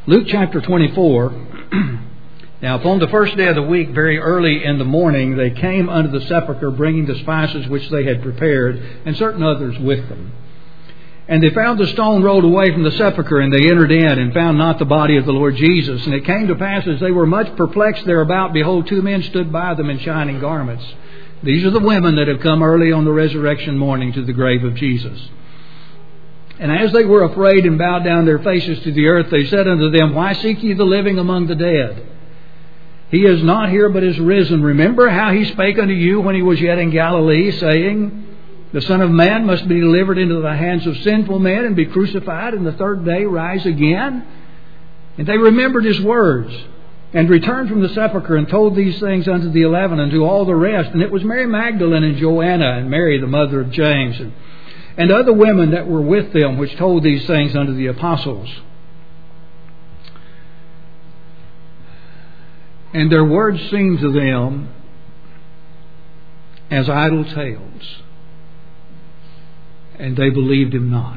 Luke chapter 24. Now upon the first day of the week, very early in the morning, they came unto the sepulchre, bringing the spices which they had prepared, and certain others with them. And they found the stone rolled away from the sepulchre, and they entered in, and found not the body of the Lord Jesus. And it came to pass, as they were much perplexed thereabout, behold, two men stood by them in shining garments. These are the women that have come early on the resurrection morning to the grave of Jesus. And as they were afraid and bowed down their faces to the earth, they said unto them, Why seek ye the living among the dead? He is not here, but is risen. Remember how he spake unto you when he was yet in Galilee, saying, The Son of Man must be delivered into the hands of sinful men, and be crucified, and the third day rise again. And they remembered his words, and returned from the sepulchre, and told these things unto the 11, and to all the rest. And it was Mary Magdalene, and Joanna, and Mary the mother of James, and other women that were with them, which told these things unto the apostles. And their words seemed to them as idle tales, and they believed him not.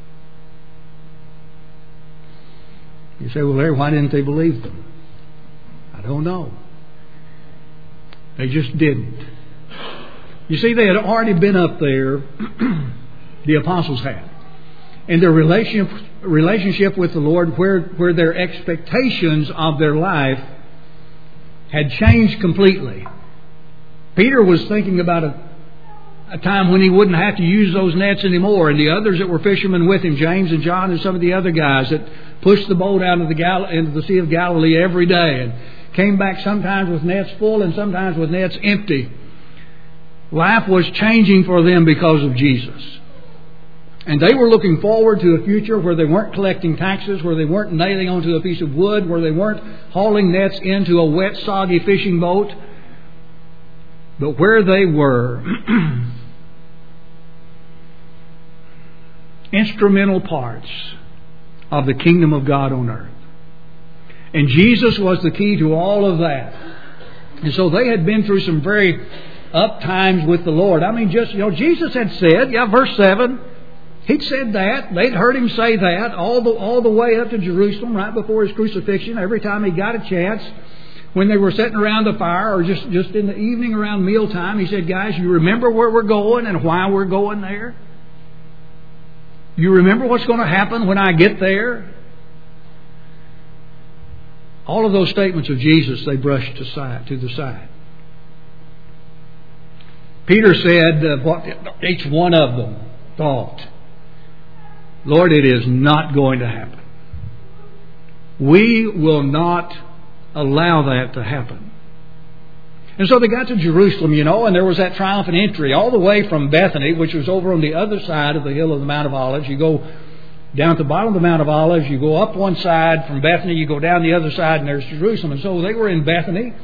You say, well, Larry, why didn't they believe them? I don't know. They just didn't. You see, they had already been up there, the apostles had, in their relationship with the Lord, where their expectations of their life had changed completely. Peter was thinking about a time when he wouldn't have to use those nets anymore, and the others that were fishermen with him, James and John and some of the other guys that pushed the boat out of into the Sea of Galilee every day and came back sometimes with nets full and sometimes with nets empty. Life was changing for them because of Jesus. And they were looking forward to a future where they weren't collecting taxes, where they weren't nailing onto a piece of wood, where they weren't hauling nets into a wet, soggy fishing boat, but where they were instrumental parts of the kingdom of God on earth. And Jesus was the key to all of that. And so they had been through some very up times with the Lord. I mean, Jesus had said, verse 7, he'd said that. They'd heard him say that all the way up to Jerusalem, right before his crucifixion. Every time he got a chance, when they were sitting around the fire, or just in the evening around mealtime, he said, guys, you remember where we're going and why we're going there? You remember what's going to happen when I get there? All of those statements of Jesus, they brushed to the side. Peter said what each one of them thought. Lord, it is not going to happen. We will not allow that to happen. And so they got to Jerusalem, and there was that triumphant entry all the way from Bethany, which was over on the other side of the hill of the Mount of Olives. You go down at the bottom of the Mount of Olives, you go up one side from Bethany, you go down the other side, and there's Jerusalem. And so they were in Bethany.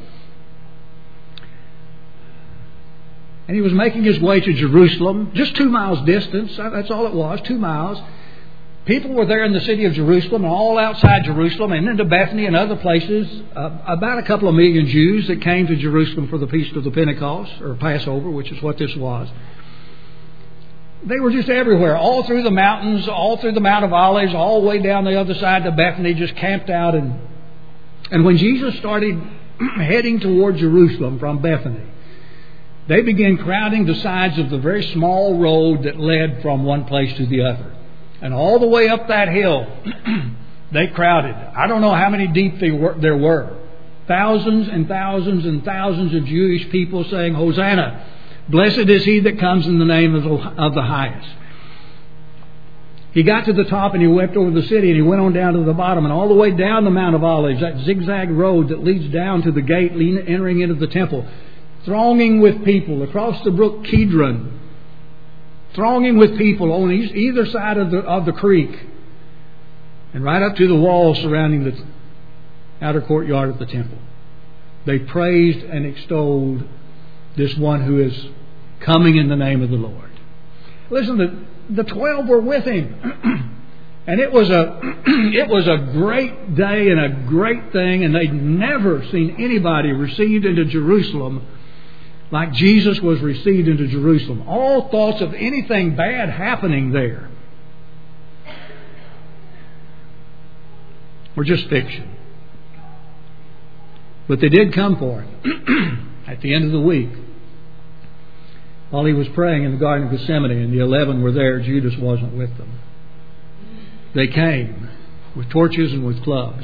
And he was making his way to Jerusalem, just 2 miles distance. That's all it was, 2 miles. People were there in the city of Jerusalem and all outside Jerusalem and into Bethany and other places. About a couple of million Jews that came to Jerusalem for the Feast of the Pentecost, or Passover, which is what this was. They were just everywhere, all through the mountains, all through the Mount of Olives, all the way down the other side to Bethany, just camped out. And when Jesus started heading toward Jerusalem from Bethany, they began crowding the sides of the very small road that led from one place to the other. And all the way up that hill, they crowded. I don't know how many deep there were. Thousands and thousands and thousands of Jewish people saying, Hosanna, blessed is he that comes in the name of the highest. He got to the top and he wept over the city, and he went on down to the bottom and all the way down the Mount of Olives, that zigzag road that leads down to the gate entering into the temple, thronging with people across the brook Kidron, thronging with people on either side of the creek, and right up to the wall surrounding the outer courtyard of the temple. They praised and extolled this one who is coming in the name of the Lord. Listen, the 12 were with him. And it was a great day and a great thing, and they'd never seen anybody received into Jerusalem like Jesus was received into Jerusalem. All thoughts of anything bad happening there were just fiction. But they did come for him at the end of the week. While he was praying in the Garden of Gethsemane and the 11 were there, Judas wasn't with them. They came with torches and with clubs.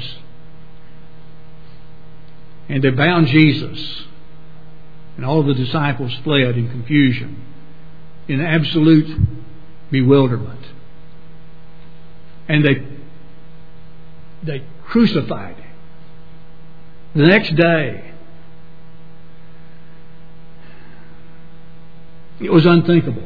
And they bound Jesus. And all of the disciples fled in confusion, in absolute bewilderment. And they crucified him. The next day, it was unthinkable.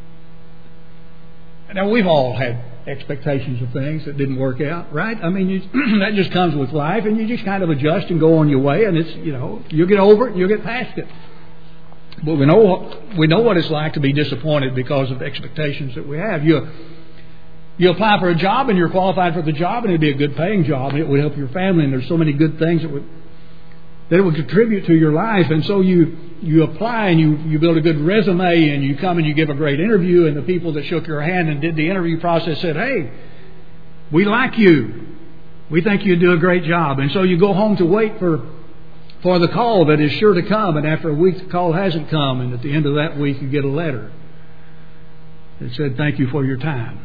Now, we've all had expectations of things that didn't work out, right? I mean, that just comes with life, and you just kind of adjust and go on your way, and it's, you'll get over it and you'll get past it. But we know what it's like to be disappointed because of expectations that we have. You apply for a job and you're qualified for the job, and it'd be a good paying job, and it would help your family, and there's so many good things that it would contribute to your life. And so you apply and you build a good resume, and you come and you give a great interview, and the people that shook your hand and did the interview process said, "Hey, we like you. We think you do a great job." And so you go home to wait for the call that is sure to come, and after a week the call hasn't come, and at the end of that week you get a letter that said, "Thank you for your time."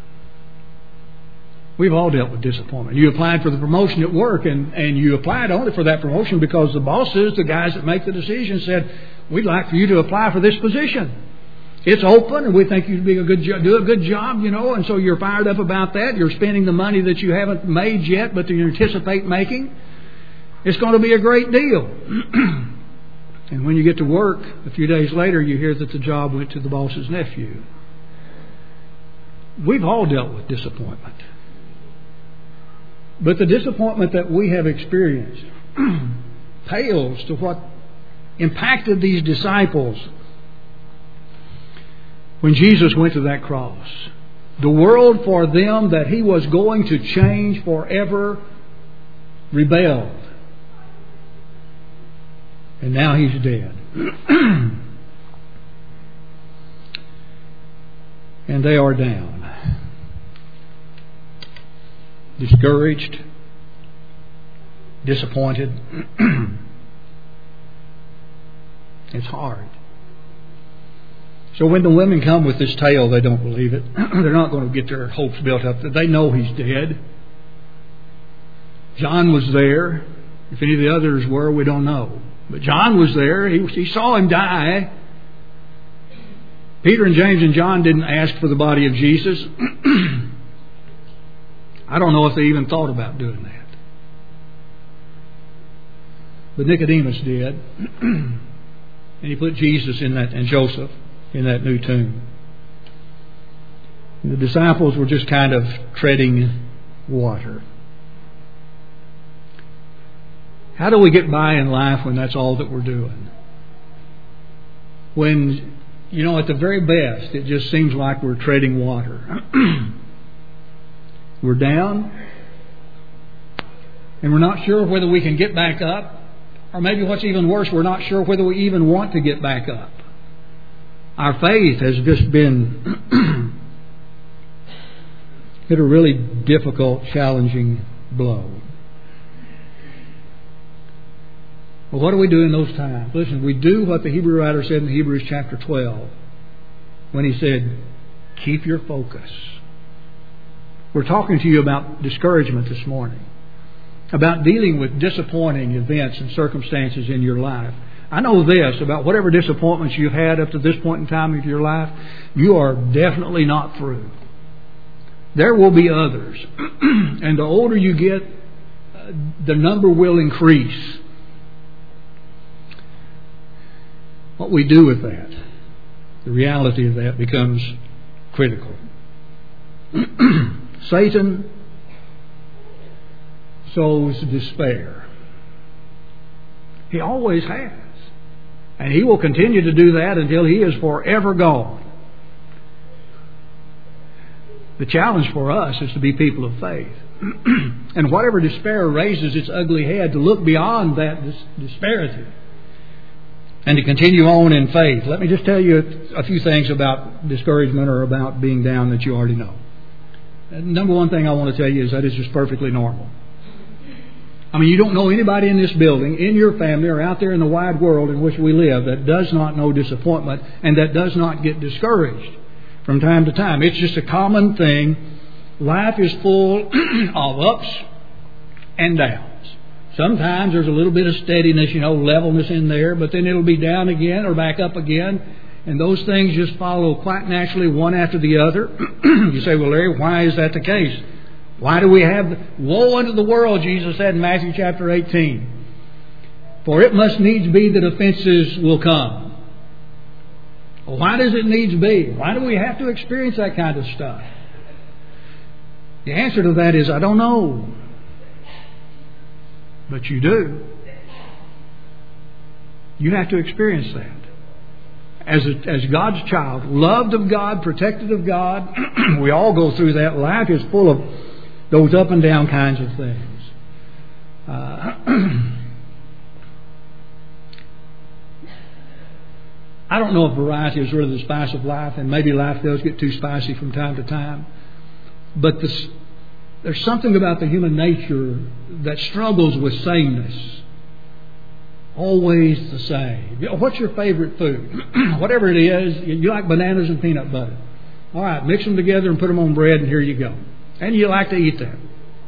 We've all dealt with disappointment. You applied for the promotion at work, and you applied only for that promotion because the bosses, the guys that make the decision, said, "We'd like for you to apply for this position. It's open, and we think you'd do a good job, and so you're fired up about that. You're spending the money that you haven't made yet, but that you anticipate making. It's going to be a great deal." And when you get to work, a few days later, you hear that the job went to the boss's nephew. We've all dealt with disappointment. But the disappointment that we have experienced pales to what impacted these disciples when Jesus went to that cross. The world for them that He was going to change forever rebelled. And now He's dead. And they are down. Discouraged, disappointed. It's hard. So when the women come with this tale, they don't believe it. They're not going to get their hopes built up. They know He's dead. John was there. If any of the others were, we don't know. But John was there. He saw Him die. Peter and James and John didn't ask for the body of Jesus. I don't know if they even thought about doing that. But Nicodemus did. And he put Jesus in that, and Joseph in that new tomb. And the disciples were just kind of treading water. How do we get by in life when that's all that we're doing? When, at the very best, it just seems like we're treading water. We're down, and we're not sure whether we can get back up, or maybe what's even worse, we're not sure whether we even want to get back up. Our faith has just been hit a really difficult, challenging blow. Well, what do we do in those times? Listen, we do what the Hebrew writer said in Hebrews chapter 12 when he said, keep your focus. We're talking to you about discouragement this morning, about dealing with disappointing events and circumstances in your life. I know this, about whatever disappointments you've had up to this point in time of your life, you are definitely not through. There will be others. And the older you get, the number will increase. What we do with that, the reality of that becomes critical. Satan sows despair. He always has. And he will continue to do that until he is forever gone. The challenge for us is to be people of faith. And whatever despair raises its ugly head, to look beyond that disparity and to continue on in faith. Let me just tell you a few things about discouragement or about being down that you already know. Number one thing I want to tell you is that it's just perfectly normal. I mean, you don't know anybody in this building, in your family, or out there in the wide world in which we live that does not know disappointment and that does not get discouraged from time to time. It's just a common thing. Life is full of ups and downs. Sometimes there's a little bit of steadiness, levelness in there, but then it'll be down again or back up again. And those things just follow quite naturally one after the other. You say, well, Larry, why is that the case? Why do we have woe unto the world, Jesus said in Matthew chapter 18. For it must needs be that offenses will come. Well, why does it needs be? Why do we have to experience that kind of stuff? The answer to that is, I don't know. But you do. You have to experience that. As God's child, loved of God, protected of God, we all go through that. Life is full of those up and down kinds of things. I don't know if variety is really the spice of life, and maybe life does get too spicy from time to time. But there's something about the human nature that struggles with sameness. Always the same. What's your favorite food? Whatever it is, you like bananas and peanut butter. All right, mix them together and put them on bread, and here you go. And you like to eat that.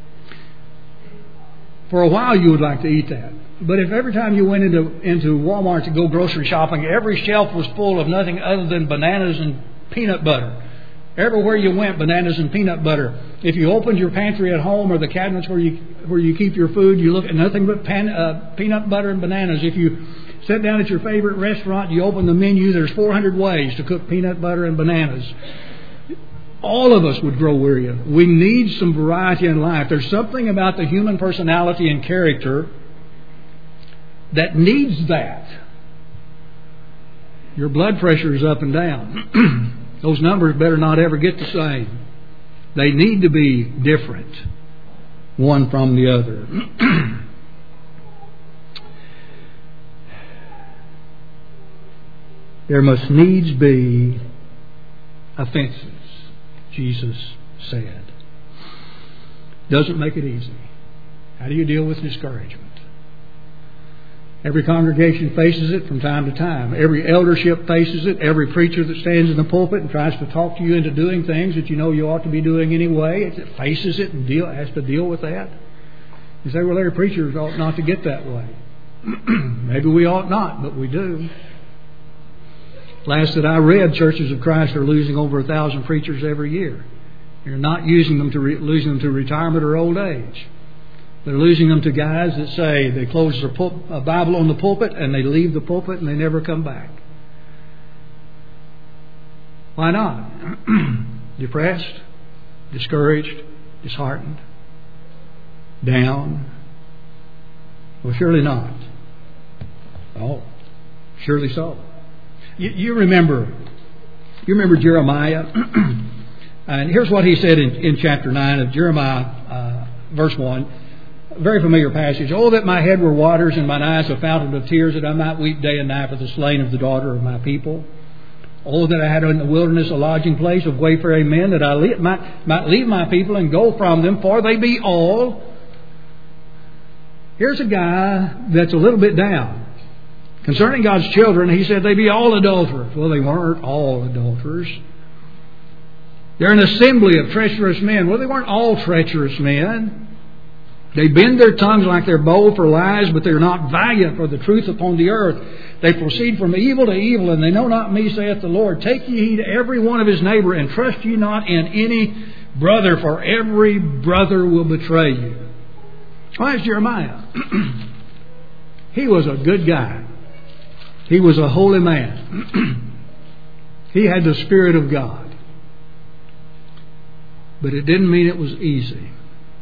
For a while you would like to eat that. But if every time you went into Walmart to go grocery shopping, every shelf was full of nothing other than bananas and peanut butter. Everywhere you went, bananas and peanut butter. If you opened your pantry at home or the cabinets where you keep your food, you look at nothing but peanut butter and bananas. If you sit down at your favorite restaurant, you open the menu, there's 400 ways to cook peanut butter and bananas. All of us would grow weary. We need some variety in life. There's something about the human personality and character that needs that. Your blood pressure is up and down. Those numbers better not ever get the same. They need to be different, one from the other. There must needs be offenses, Jesus said. Doesn't make it easy. How do you deal with discouragement? Every congregation faces it from time to time. Every eldership faces it. Every preacher that stands in the pulpit and tries to talk to you into doing things that you know you ought to be doing anyway, it faces it and has to deal with that. You say, well, Larry, preachers ought not to get that way. Maybe we ought not, but we do. Last that I read, Churches of Christ are losing over 1,000 preachers every year. They're not losing them to retirement or old age. They're losing them to guys that say they close their Bible on the pulpit and they leave the pulpit and they never come back. Why not? Depressed, discouraged, disheartened, down? Well, surely not. Oh, surely so. You remember Jeremiah? And here's what he said in chapter 9 of Jeremiah, verse 1. Very familiar passage. Oh, that my head were waters and mine eyes a fountain of tears, that I might weep day and night for the slain of the daughter of my people. Oh, that I had in the wilderness a lodging place of wayfaring men, that I might leave my people and go from them, for they be all. Here's a guy that's a little bit down. Concerning God's children, he said they be all adulterers. Well, they weren't all adulterers. They're an assembly of treacherous men. Well, they weren't all treacherous men. They bend their tongues like their bow for lies, but they're not valiant for the truth upon the earth. They proceed from evil to evil, and they know not me, saith the Lord. Take ye heed to every one of his neighbor, and trust ye not in any brother, for every brother will betray you. Why is Jeremiah? He was a good guy. He was a holy man. He had the Spirit of God. But it didn't mean it was easy.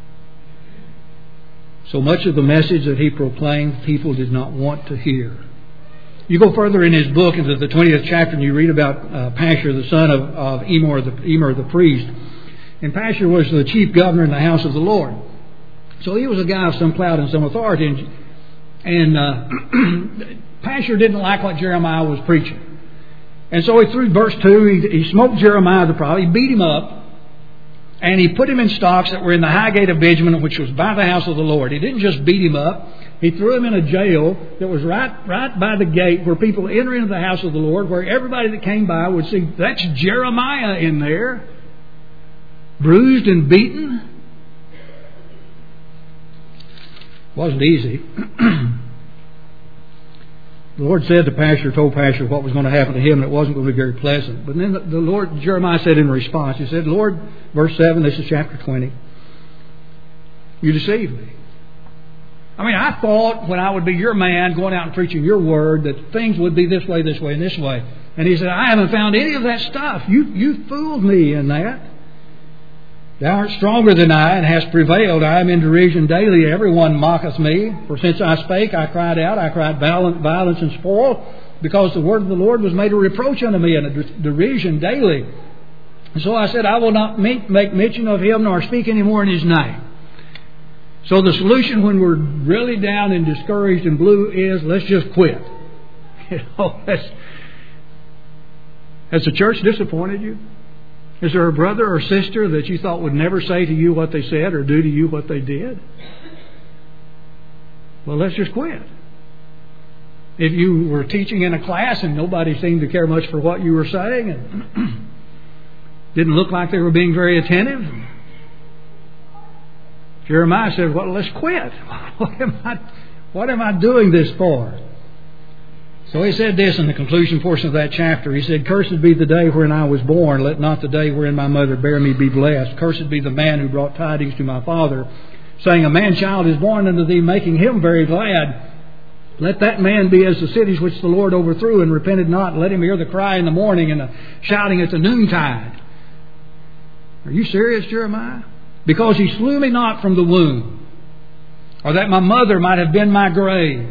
So much of the message that he proclaimed, people did not want to hear. You go further in his book into the 20th chapter and you read about Pashur, the son of Emer the priest. And Pashur was the chief governor in the house of the Lord. So he was a guy of some clout and some authority. And Pashur didn't like what Jeremiah was preaching. And so he threw verse 2, he smoked Jeremiah the prophet, he beat him up. And he put him in stocks that were in the high gate of Benjamin, which was by the house of the Lord. He didn't just beat him up. He threw him in a jail that was right by the gate where people enter into the house of the Lord, where everybody that came by would see, that's Jeremiah in there, bruised and beaten. Wasn't easy. The Lord said to Pastor, told Pastor what was going to happen to him, and it wasn't going to be very pleasant. But then the Lord, Jeremiah said in response, he said, Lord, verse 7, this is chapter 20, you deceived me. I mean, I thought when I would be your man going out and preaching your word that things would be this way, and this way. And he said, I haven't found any of that stuff. You fooled me in that. Thou art stronger than I, and hast prevailed. I am in derision daily. Everyone mocketh me. For since I spake, I cried out. I cried violence and spoil, because the word of the Lord was made a reproach unto me, and a derision daily. And so I said, I will not make mention of him, nor speak any more in his name. So the solution when we're really down and discouraged and blue is, let's just quit. Has the church disappointed you? Is there a brother or sister that you thought would never say to you what they said or do to you what they did? Well, let's just quit. If you were teaching in a class and nobody seemed to care much for what you were saying and didn't look like they were being very attentive, Jeremiah said, well, let's quit. What am I doing this for? So he said this in the conclusion portion of that chapter. He said, Cursed be the day wherein I was born. Let not the day wherein my mother bare me be blessed. Cursed be the man who brought tidings to my father, saying, A man-child is born unto thee, making him very glad. Let that man be as the cities which the Lord overthrew and repented not. Let him hear the cry in the morning and the shouting at the noontide. Are you serious, Jeremiah? Because he slew me not from the womb, or that my mother might have been my grave,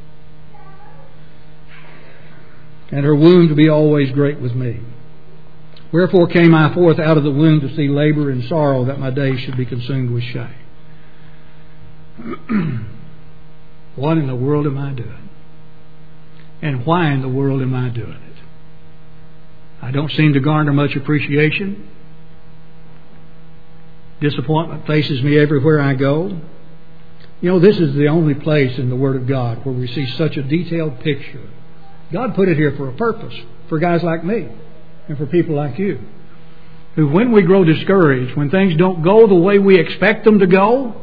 and her womb to be always great with me. Wherefore came I forth out of the womb to see labor and sorrow, that my days should be consumed with shame. What in the world am I doing? And why in the world am I doing it? I don't seem to garner much appreciation. Disappointment faces me everywhere I go. You know, this is the only place in the Word of God where we see such a detailed picture. God put it here for a purpose, for guys like me and for people like you, who when we grow discouraged, when things don't go the way we expect them to go,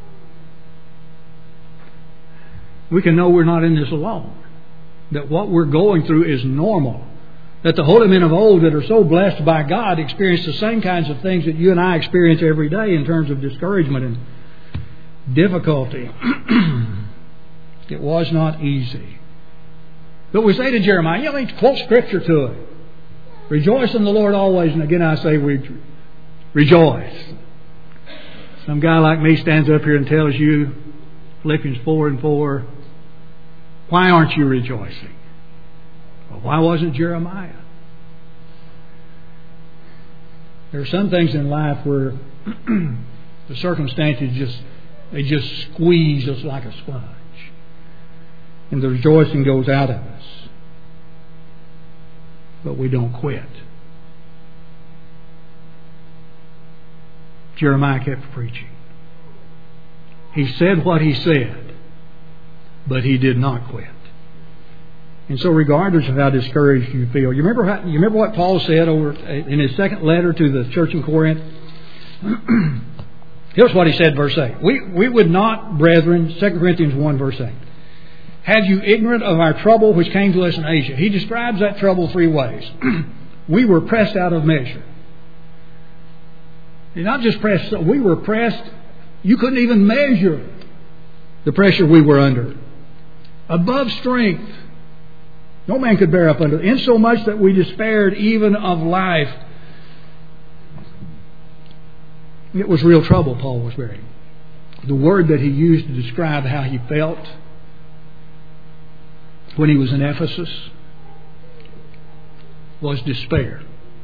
we can know we're not in this alone. That what we're going through is normal. That the holy men of old that are so blessed by God experienced the same kinds of things that you and I experience every day in terms of discouragement and difficulty. It was not easy. But we say to Jeremiah, quote Scripture to it. Rejoice in the Lord always. And again I say, rejoice. Some guy like me stands up here and tells you, Philippians 4:4, why aren't you rejoicing? Well, why wasn't Jeremiah? There are some things in life where the circumstances just squeeze us like a sponge. And the rejoicing goes out of us. But we don't quit. Jeremiah kept preaching. He said what he said, but he did not quit. And so regardless of how discouraged you feel, you remember what Paul said over in his second letter to the church in Corinth? Here's what he said, verse 8. We would not, brethren, 2 Corinthians 1, verse 8, have you ignorant of our trouble which came to us in Asia? He describes that trouble three ways. We were pressed out of measure. You're not just pressed, we were pressed. You couldn't even measure the pressure we were under. Above strength. No man could bear up under it. Insomuch that we despaired even of life. It was real trouble Paul was bearing. The word that he used to describe how he felt when he was in Ephesus was despair.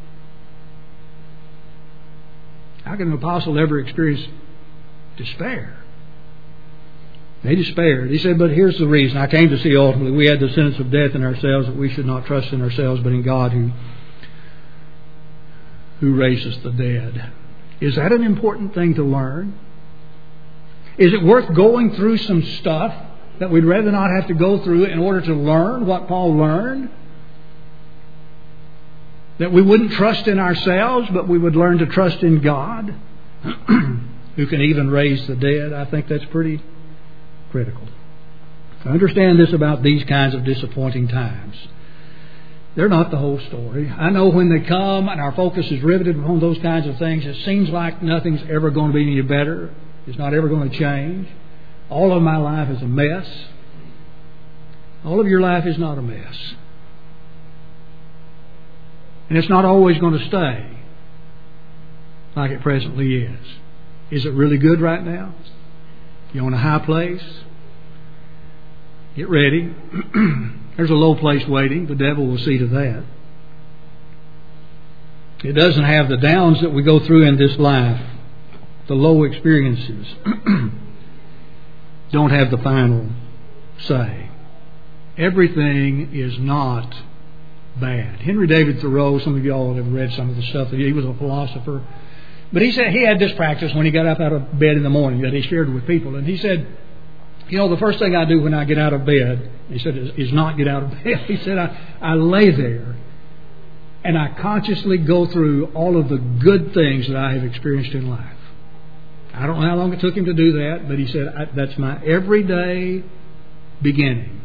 How can an apostle ever experience despair? They despaired. He said, but here's the reason. I came to see ultimately we had the sentence of death in ourselves, that we should not trust in ourselves, but in God who raises the dead. Is that an important thing to learn? Is it worth going through some stuff that we'd rather not have to go through in order to learn what Paul learned? That we wouldn't trust in ourselves, but we would learn to trust in God, who can even raise the dead. I think that's pretty critical. To understand this about these kinds of disappointing times. They're not the whole story. I know when they come and our focus is riveted upon those kinds of things, it seems like nothing's ever going to be any better. It's not ever going to change. All of my life is a mess. All of your life is not a mess. And it's not always going to stay like it presently is. Is it really good right now? You on a high place? Get ready. There's a low place waiting. The devil will see to that. It doesn't have the downs that we go through in this life. The low experiences don't have the final say. Everything is not bad. Henry David Thoreau, some of you all have read some of the stuff. He was a philosopher. But he said he had this practice when he got up out of bed in the morning that he shared with people. And he said, the first thing I do when I get out of bed, he said, is not get out of bed. He said, I lay there and I consciously go through all of the good things that I have experienced in life. I don't know how long it took him to do that, but he said, that's my everyday beginning.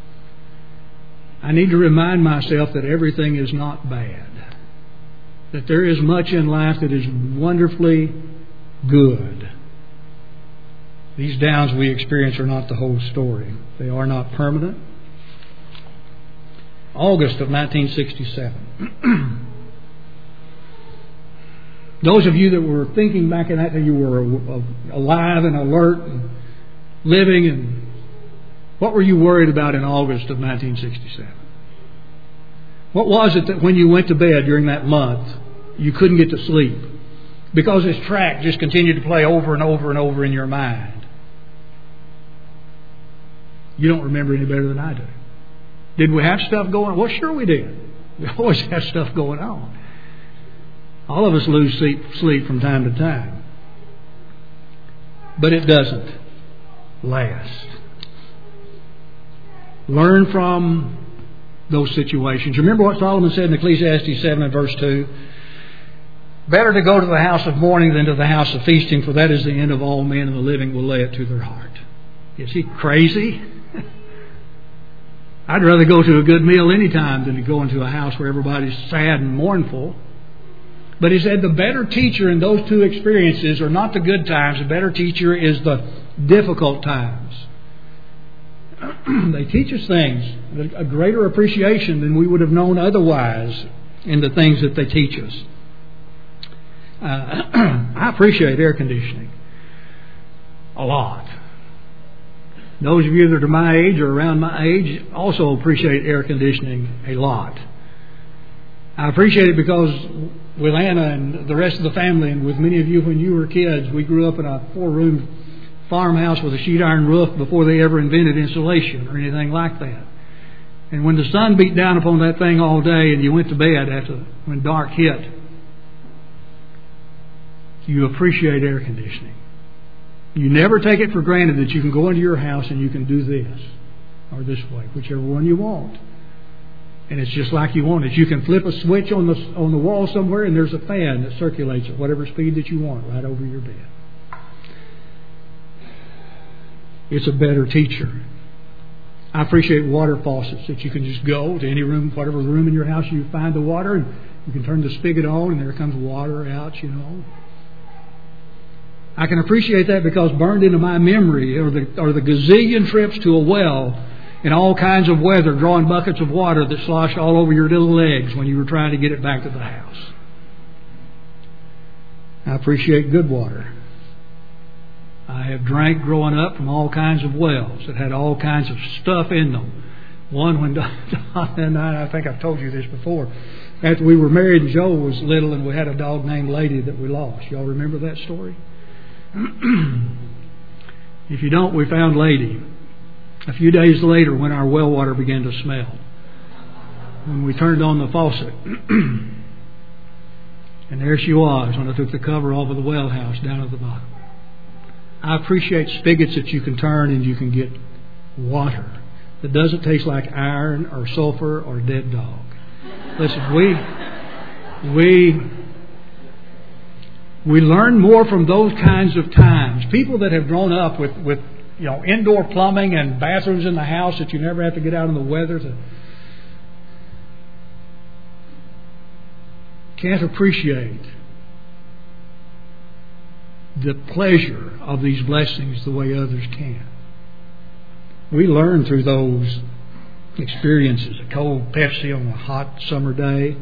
I need to remind myself that everything is not bad. That there is much in life that is wonderfully good. These downs we experience are not the whole story. They are not permanent. August of 1967. Those of you that were thinking back in that, you were alive and alert and living, and what were you worried about in August of 1967? What was it that when you went to bed during that month, you couldn't get to sleep? Because this track just continued to play over and over and over in your mind. You don't remember any better than I do. Did we have stuff going on? Well, sure we did. We always have stuff going on. All of us lose sleep from time to time. But it doesn't last. Learn from those situations. Remember what Solomon said in Ecclesiastes 7 and verse 2? Better to go to the house of mourning than to the house of feasting, for that is the end of all men, and the living will lay it to their heart. Is he crazy? I'd rather go to a good meal any time than to go into a house where everybody's sad and mournful. But he said the better teacher in those two experiences are not the good times. The better teacher is the difficult times. They teach us things, a greater appreciation than we would have known otherwise in the things that they teach us. I appreciate air conditioning a lot. Those of you that are my age or around my age also appreciate air conditioning a lot. I appreciate it because with Anna and the rest of the family, and with many of you when you were kids, we grew up in a 4-room farmhouse with a sheet iron roof before they ever invented insulation or anything like that. And when the sun beat down upon that thing all day and you went to bed when dark hit, you appreciate air conditioning. You never take it for granted that you can go into your house and you can do this or this way, whichever one you want. And it's just like you want it. You can flip a switch on the wall somewhere and there's a fan that circulates at whatever speed that you want right over your bed. It's a better teacher. I appreciate water faucets that you can just go to any room, whatever room in your house you find the water, and you can turn the spigot on and there comes water out, I can appreciate that because burned into my memory are the gazillion trips to a well in all kinds of weather, drawing buckets of water that sloshed all over your little legs when you were trying to get it back to the house. I appreciate good water. I have drank growing up from all kinds of wells that had all kinds of stuff in them. One when Don and I think I've told you this before, after we were married and Joe was little and we had a dog named Lady that we lost. Y'all remember that story? If you don't, we found Lady a few days later when our well water began to smell. When we turned on the faucet, And there she was when I took the cover off of the well house down at the bottom. I appreciate spigots that you can turn and you can get water that doesn't taste like iron or sulfur or dead dog. Listen, we learn more from those kinds of times. People that have grown up with indoor plumbing and bathrooms in the house that you never have to get out in the weather can't appreciate the pleasure of these blessings the way others can. We learn through those experiences. A cold Pepsi on a hot summer day.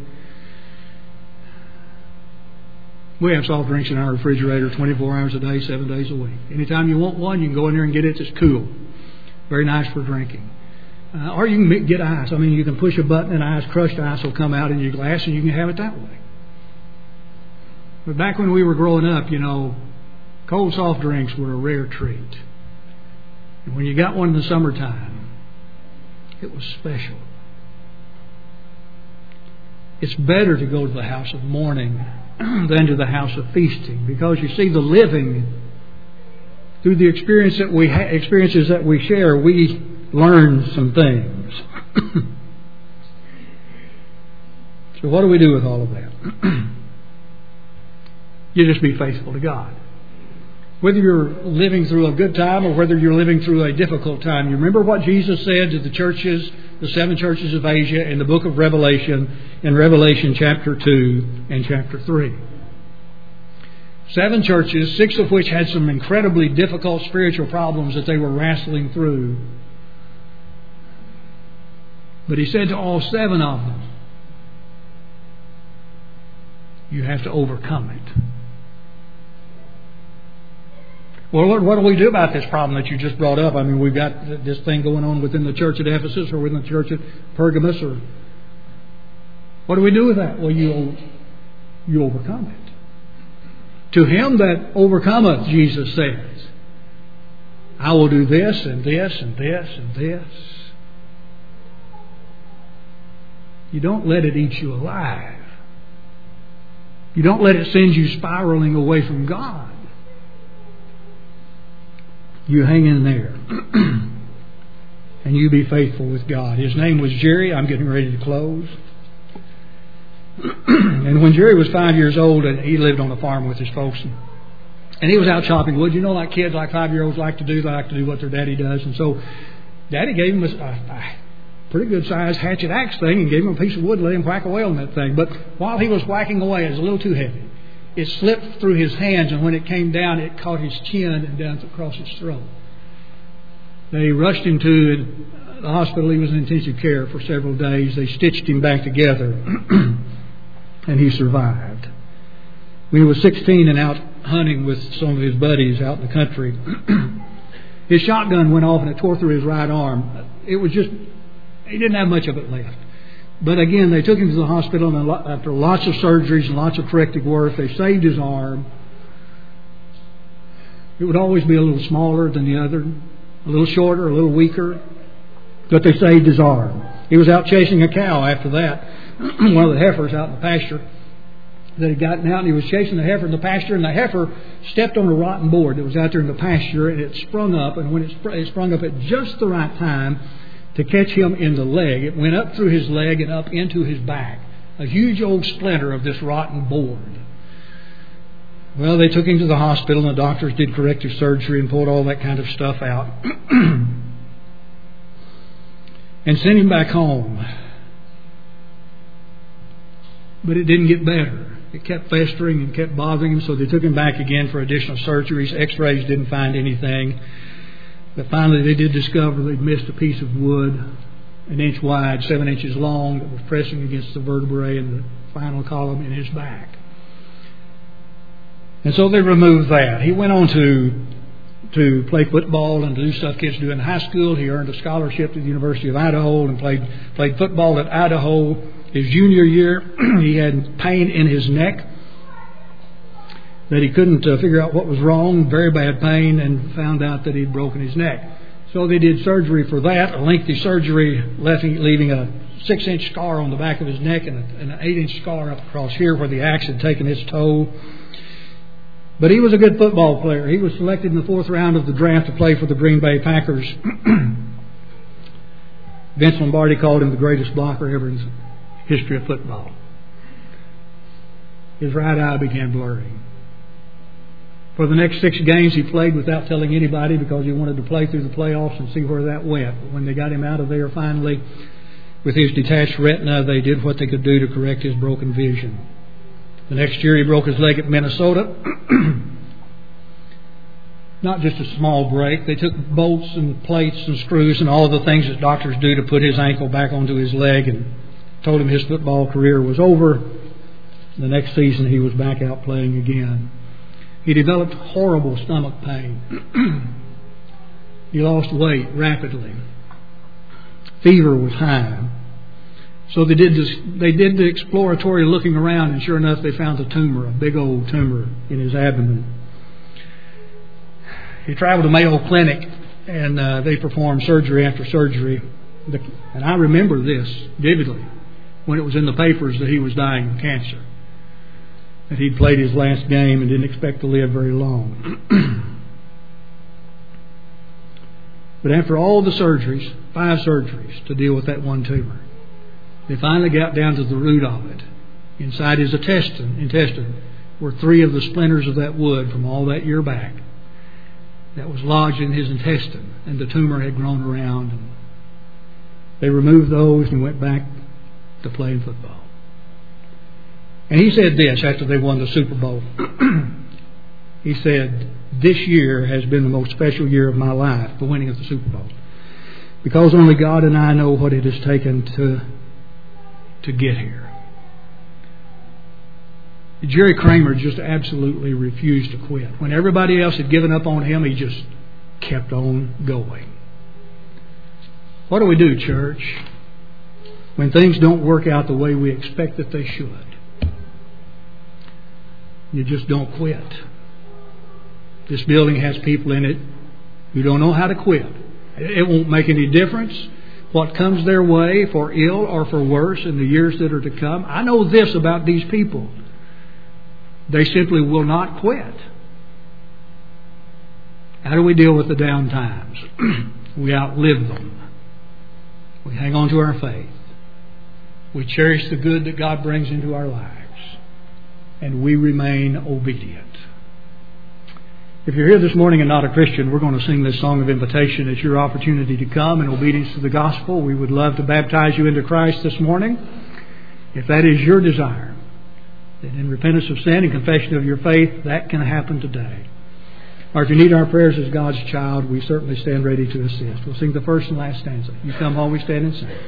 We have soft drinks in our refrigerator 24 hours a day, 7 days a week. Anytime you want one, you can go in there and get it. It's cool. Very nice for drinking. Or you can get ice. I mean, you can push a button and crushed ice will come out in your glass and you can have it that way. But back when we were growing up, cold soft drinks were a rare treat. And when you got one in the summertime, it was special. It's better to go to the house of mourning than to the house of feasting, because you see, the living, through the experiences that we share, we learn some things. So what do we do with all of that? You just be faithful to God. Whether you're living through a good time or whether you're living through a difficult time. You remember what Jesus said to the churches, the 7 churches of Asia in the book of Revelation, in Revelation chapter 2 and chapter 3. 7 churches, 6 of which had some incredibly difficult spiritual problems that they were wrestling through. But he said to all 7 of them, you have to overcome it. Well, Lord, what do we do about this problem that you just brought up? I mean, we've got this thing going on within the church at Ephesus or within the church at Pergamos. Or what do we do with that? Well, you overcome it. To him that overcometh, Jesus says, I will do this and this and this and this. You don't let it eat you alive. You don't let it send you spiraling away from God. You hang in there. And you be faithful with God. His name was Jerry. I'm getting ready to close. And when Jerry was 5 years old, he lived on a farm with his folks. And he was out chopping wood. Like kids, like 5-year-olds like to do. They like to do what their daddy does. And so Daddy gave him a pretty good sized hatchet axe thing and gave him a piece of wood and let him whack away on that thing. But while he was whacking away, it was a little too heavy. It slipped through his hands, and when it came down, it caught his chin and down across his throat. They rushed him to the hospital. He was in intensive care for several days. They stitched him back together, and he survived. When he was 16 and out hunting with some of his buddies out in the country, his shotgun went off and it tore through his right arm. He didn't have much of it left. But again, they took him to the hospital, and after lots of surgeries and lots of corrective work, they saved his arm. It would always be a little smaller than the other, a little shorter, a little weaker, but they saved his arm. He was out chasing a cow after that, one of the heifers out in the pasture that had gotten out, and he was chasing the heifer in the pasture, and the heifer stepped on a rotten board that was out there in the pasture, and it sprung up, and when it sprung up at just the right time to catch him in the leg. It went up through his leg and up into his back. A huge old splinter of this rotten board. Well, they took him to the hospital, and the doctors did corrective surgery and pulled all that kind of stuff out. And sent him back home. But it didn't get better. It kept festering and kept bothering him, so they took him back again for additional surgeries. X-rays didn't find anything. But finally they did discover they'd missed a piece of wood, 1 inch wide, 7 inches long, that was pressing against the vertebrae in the spinal column in his back. And so they removed that. He went on to play football and to do stuff kids do in high school. He earned a scholarship to the University of Idaho and played football at Idaho. His junior year, he had pain in his neck that he couldn't figure out what was wrong, very bad pain, and found out that he'd broken his neck. So they did surgery for that, a lengthy surgery, leaving a 6-inch scar on the back of his neck and an 8-inch scar up across here where the axe had taken its toll. But he was a good football player. He was selected in the 4th round of the draft to play for the Green Bay Packers. Vince Lombardi called him the greatest blocker ever in the history of football. His right eye began blurring. For the next 6 games he played without telling anybody because he wanted to play through the playoffs and see where that went. But when they got him out of there finally with his detached retina, they did what they could do to correct his broken vision. The next year he broke his leg at Minnesota. Not just a small break. They took bolts and plates and screws and all the things that doctors do to put his ankle back onto his leg and told him his football career was over. The next season he was back out playing again. He developed horrible stomach pain. He lost weight rapidly. Fever was high. So they did the exploratory looking around, and sure enough they found a tumor, a big old tumor in his abdomen. He traveled to Mayo Clinic, and they performed surgery after surgery. And I remember this vividly when it was in the papers that he was dying of cancer. That he'd played his last game and didn't expect to live very long. But after all the surgeries, 5 surgeries to deal with that one tumor, they finally got down to the root of it. Inside his intestine were 3 of the splinters of that wood from all that year back that was lodged in his intestine, and the tumor had grown around. And they removed those and went back to playing football. And he said this after they won the Super Bowl. He said, "This year has been the most special year of my life, the winning of the Super Bowl, because only God and I know what it has taken to get here." Jerry Kramer just absolutely refused to quit. When everybody else had given up on him, he just kept on going. What do we do, church, when things don't work out the way we expect that they should? You just don't quit. This building has people in it who don't know how to quit. It won't make any difference what comes their way, for ill or for worse, in the years that are to come. I know this about these people. They simply will not quit. How do we deal with the down times? We outlive them. We hang on to our faith. We cherish the good that God brings into our lives. And we remain obedient. If you're here this morning and not a Christian, we're going to sing this song of invitation. It's your opportunity to come in obedience to the gospel. We would love to baptize you into Christ this morning. If that is your desire, then in repentance of sin and confession of your faith, that can happen today. Or if you need our prayers as God's child, we certainly stand ready to assist. We'll sing the first and last stanza. You come home, we stand and sing.